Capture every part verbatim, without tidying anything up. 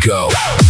go.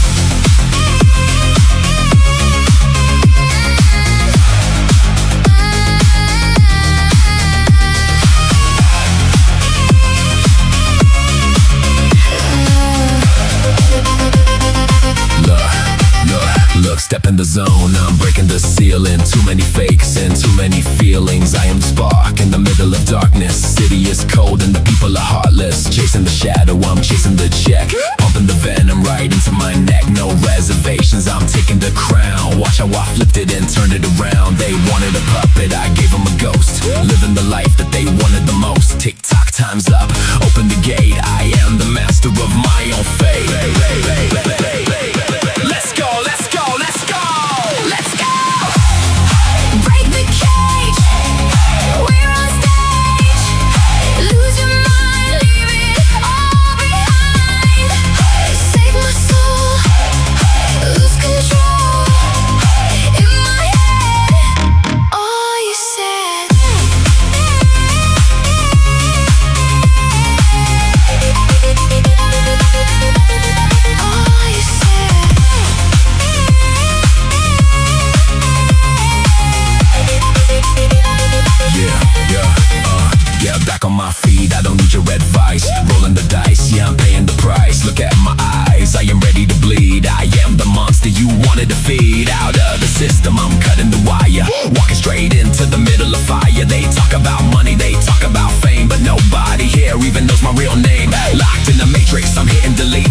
Look, step in the zone, I'm breaking the ceiling. Too many fakes and too many feelings. I am the spark in the middle of darkness. City is cold and the people are heartless. Chasing the shadow, I'm chasing the check. Pumping the venom right into my neck. No reservations, I'm taking the crown. Watch how I flipped it and turned it around. They wanted a puppet, I gave them a ghost. Living the life that they wanted the most. Tick tock, time's up, open the gate. I am the master of my own fate. Let's go, let's go. On my feet, I don't need your advice. Rolling the dice, yeah, I'm paying the price. Look at my eyes, I am ready to bleed. I am the monster you wanted to feed. Out of the system, I'm cutting the wire. Walking straight into the middle of fire. They talk about money, they talk about fame, but nobody here even knows my real name. Locked in the matrix, I'm hitting delete.